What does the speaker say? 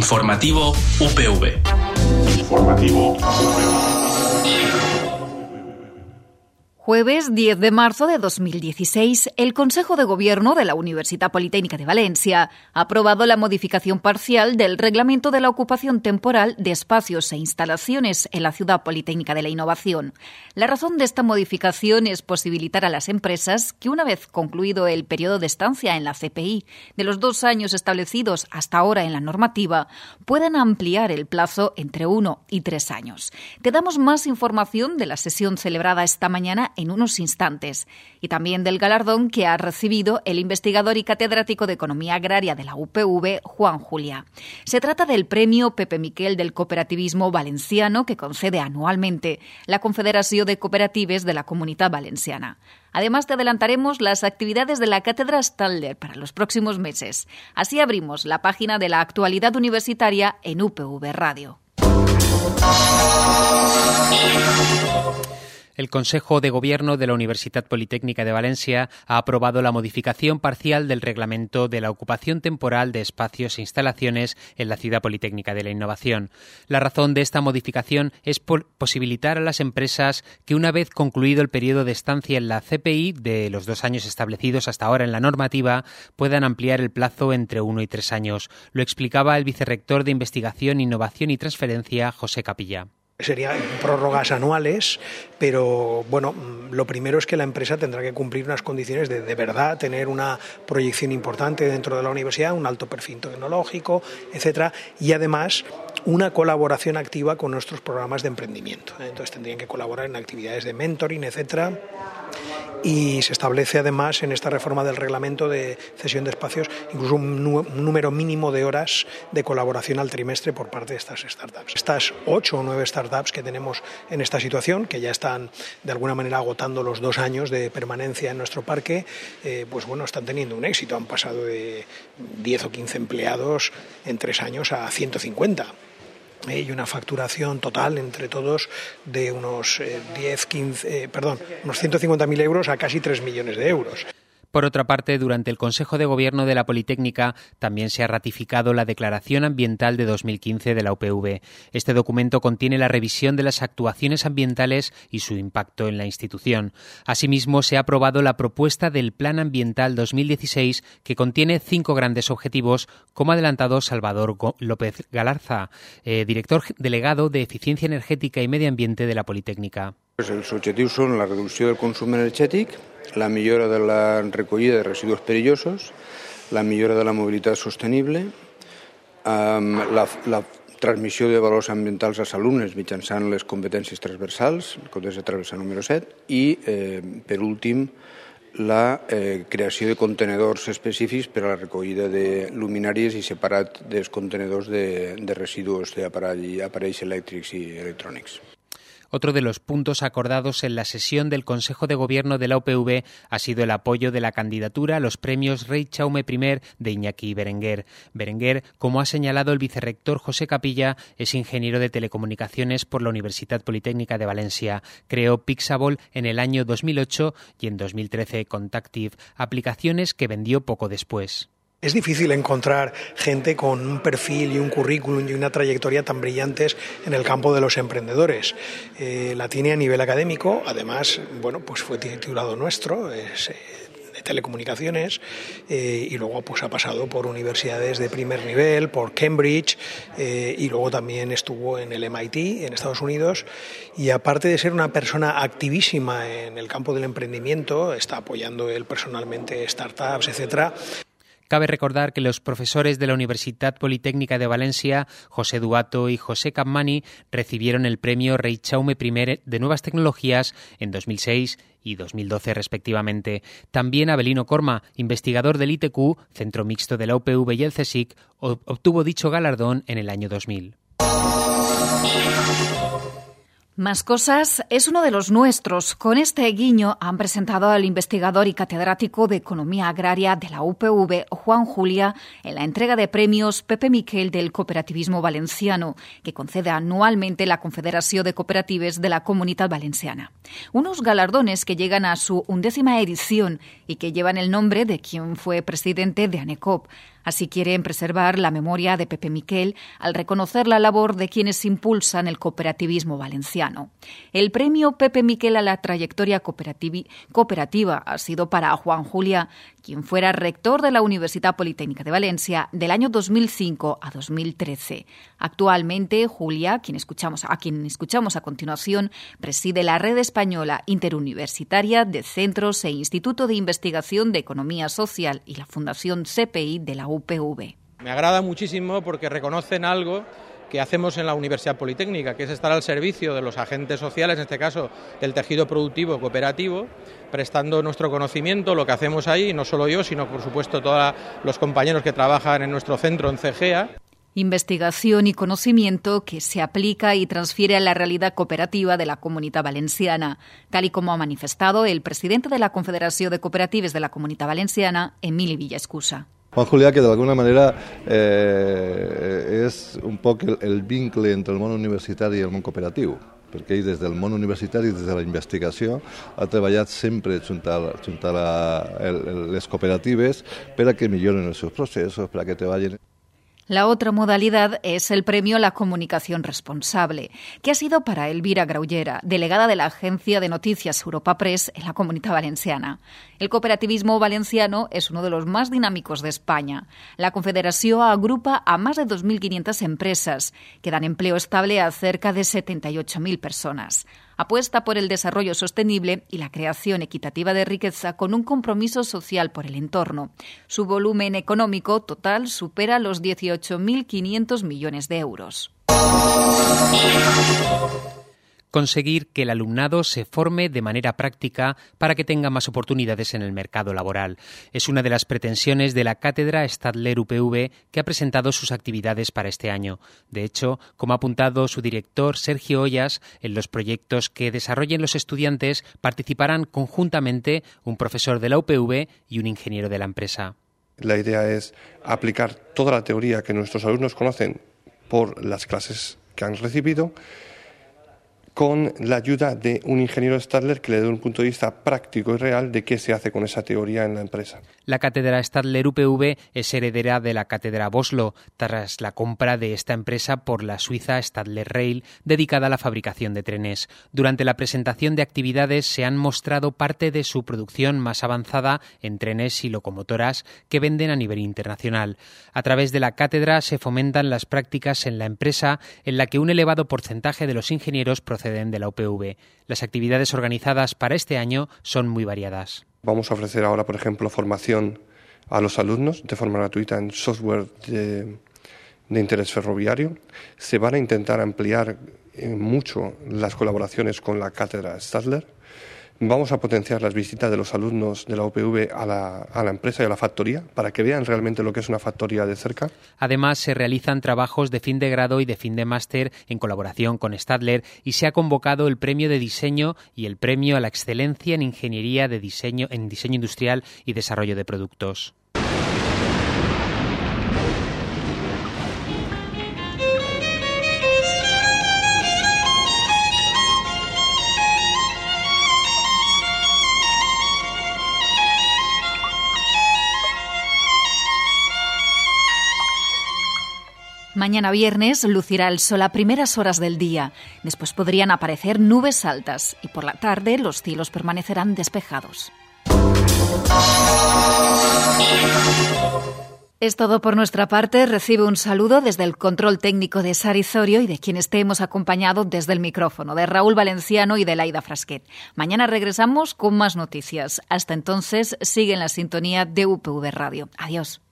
Informativo UPV. Informativo UPV. Jueves 10 de marzo de 2016, el Consejo de Gobierno de la Universitat Politécnica de Valencia ha aprobado la modificación parcial del Reglamento de la Ocupación Temporal de Espacios e Instalaciones en la Ciudad Politécnica de la Innovación. La razón de esta modificación es posibilitar a las empresas que, una vez concluido el periodo de estancia en la CPI de los 2 años establecidos hasta ahora en la normativa, puedan ampliar el plazo entre 1 y 3 años. Te damos más información de la sesión celebrada esta mañana en unos instantes, y también del galardón que ha recibido el investigador y catedrático de Economía Agraria de la UPV, Juan Julià. Se trata del premio Pepe Miquel del Cooperativismo Valenciano que concede anualmente la Confederació de Cooperatives de la Comunitat Valenciana. Además, te adelantaremos las actividades de la Cátedra Stadler para los próximos meses. Así abrimos la página de la actualidad universitaria en UPV Radio. El Consejo de Gobierno de la Universitat Politécnica de Valencia ha aprobado la modificación parcial del Reglamento de la Ocupación Temporal de Espacios e Instalaciones en la Ciudad Politécnica de la Innovación. La razón de esta modificación es posibilitar a las empresas que, una vez concluido el periodo de estancia en la CPI de los 2 años establecidos hasta ahora en la normativa, puedan ampliar el plazo entre 1 y 3 años. Lo explicaba el vicerrector de Investigación, Innovación y Transferencia, José Capilla. Serían prórrogas anuales, pero bueno, lo primero es que la empresa tendrá que cumplir unas condiciones de verdad tener una proyección importante dentro de la universidad, un alto perfil tecnológico, etcétera, y además una colaboración activa con nuestros programas de emprendimiento. Entonces tendrían que colaborar en actividades de mentoring, etcétera. Y se establece además en esta reforma del reglamento de cesión de espacios incluso un número mínimo de horas de colaboración al trimestre por parte de estas startups. Estas 8 o 9 startups que tenemos en esta situación, que ya están de alguna manera agotando los 2 años de permanencia en nuestro parque, pues bueno, están teniendo un éxito. Han pasado de 10 o 15 empleados en 3 años a 150. Y una facturación total entre todos de unos 150.000 euros a casi 3 millones de euros. Por otra parte, durante el Consejo de Gobierno de la Politécnica también se ha ratificado la Declaración Ambiental de 2015 de la UPV. Este documento contiene la revisión de las actuaciones ambientales y su impacto en la institución. Asimismo, se ha aprobado la propuesta del Plan Ambiental 2016, que contiene 5 grandes objetivos, como ha adelantado Salvador López Galarza, director delegado de Eficiencia Energètica i Medi Ambient de la Politécnica. Els objectius són la reducció del consum energètic, la millora de la recollida de residus perillosos, la millora de la mobilitat sostenible, la transmissió de valors ambientals als alumnes mitjançant les competències transversals, competència transversal número 7, i, per últim, la creació de contenedors específics per a la recollida de luminàries i separat dels contenedors de residus d'aparells elèctrics i electrònics. Otro de los puntos acordados en la sesión del Consejo de Gobierno de la UPV ha sido el apoyo de la candidatura a los premios Rei Jaume I de Iñaki Berenguer. Berenguer, como ha señalado el vicerrector José Capilla, es ingeniero de telecomunicaciones por la Universitat Politécnica de Valencia. Creó Pixabol en el año 2008 y en 2013 Contactive, aplicaciones que vendió poco después. Es difícil encontrar gente con un perfil y un currículum y una trayectoria tan brillantes en el campo de los emprendedores. La tiene a nivel académico, además, bueno, pues fue titulado nuestro, es de telecomunicaciones, y luego pues ha pasado por universidades de primer nivel, por Cambridge, y luego también estuvo en el MIT en Estados Unidos, y aparte de ser una persona activísima en el campo del emprendimiento, está apoyando él personalmente startups, etcétera. Cabe recordar que los profesores de la Universitat Politécnica de Valencia, José Duato y José Capmany, recibieron el premio Rei Jaume I de Nuevas Tecnologías en 2006 y 2012 respectivamente. También Abelino Corma, investigador del ITQ, Centro Mixto de la UPV y el CSIC, obtuvo dicho galardón en el año 2000. Más cosas es uno de los nuestros. Con este guiño han presentado al investigador y catedrático de Economía Agraria de la UPV, Juan Julià, en la entrega de premios Pepe Miquel del Cooperativismo Valenciano, que concede anualmente la Confederació de Cooperatives de la Comunitat Valenciana. Unos galardones que llegan a su 11ª edición y que llevan el nombre de quien fue presidente de ANECOP. Así quieren preservar la memoria de Pepe Miquel al reconocer la labor de quienes impulsan el cooperativismo valenciano. El premio Pepe Miquel a la trayectoria cooperativa ha sido para Juan Julià, quien fuera rector de la Universitat Politécnica de Valencia del año 2005 a 2013. Actualmente, Julià, a quien escuchamos a continuación, preside la Red Española Interuniversitaria de Centros e Instituto de Investigación de Economía Social y la Fundación CPI de la UPV. Me agrada muchísimo porque reconocen algo que hacemos en la Universidad Politécnica, que es estar al servicio de los agentes sociales, en este caso del tejido productivo cooperativo, prestando nuestro conocimiento, lo que hacemos ahí, y no solo yo, sino por supuesto todos los compañeros que trabajan en nuestro centro en CEGEA. Investigación y conocimiento que se aplica y transfiere a la realidad cooperativa de la Comunitat Valenciana, tal y como ha manifestado el presidente de la Confederació de Cooperatives de la Comunitat Valenciana, Emili Villaescusa. Juan Julià, que d'alguna manera és un poc el vincle entre el món universitari i el món cooperatiu, perquè ell des del món universitari, des de la investigació, ha treballat sempre junt a les cooperatives per a que milloren els seus processos, per a que treballen. La otra modalidad es el premio a la comunicación responsable, que ha sido para Elvira Graullera, delegada de la agencia de noticias Europa Press en la Comunitat Valenciana. El cooperativismo valenciano es uno de los más dinámicos de España. La Confederación agrupa a más de 2.500 empresas, que dan empleo estable a cerca de 78.000 personas. Apuesta por el desarrollo sostenible y la creación equitativa de riqueza con un compromiso social por el entorno. Su volumen económico total supera los 18.500 millones de euros. Conseguir que el alumnado se forme de manera práctica para que tenga más oportunidades en el mercado laboral. Es una de las pretensiones de la Cátedra Stadler UPV, que ha presentado sus actividades para este año. De hecho, como ha apuntado su director Sergio Ollas, en los proyectos que desarrollen los estudiantes participarán conjuntamente un profesor de la UPV y un ingeniero de la empresa. La idea es aplicar toda la teoría que nuestros alumnos conocen por las clases que han recibido, con la ayuda de un ingeniero Stadler que le dé un punto de vista práctico y real de qué se hace con esa teoría en la empresa. La Cátedra Stadler UPV es heredera de la Cátedra Boslo, tras la compra de esta empresa por la suiza Stadler Rail, dedicada a la fabricación de trenes. Durante la presentación de actividades se han mostrado parte de su producción más avanzada en trenes y locomotoras que venden a nivel internacional. A través de la cátedra se fomentan las prácticas en la empresa, en la que un elevado porcentaje de los ingenieros proceden de la UPV. Las actividades organizadas para este año son muy variadas. Vamos a ofrecer ahora, por ejemplo, formación a los alumnos de forma gratuita en software de interés ferroviario. Se van a intentar ampliar mucho las colaboraciones con la Cátedra Stadler. Vamos a potenciar las visitas de los alumnos de la UPV a la empresa y a la factoría para que vean realmente lo que es una factoría de cerca. Además, se realizan trabajos de fin de grado y de fin de máster en colaboración con Stadler y se ha convocado el premio de diseño y el premio a la excelencia en ingeniería de diseño, en diseño industrial y desarrollo de productos. Mañana viernes lucirá el sol a primeras horas del día. Después podrían aparecer nubes altas y por la tarde los cielos permanecerán despejados. Es todo por nuestra parte. Recibe un saludo desde el control técnico de Sari Zorio y de quienes te hemos acompañado desde el micrófono, de Raúl Valenciano y de Laida Frasquet. Mañana regresamos con más noticias. Hasta entonces, sigue en la sintonía de UPV Radio. Adiós.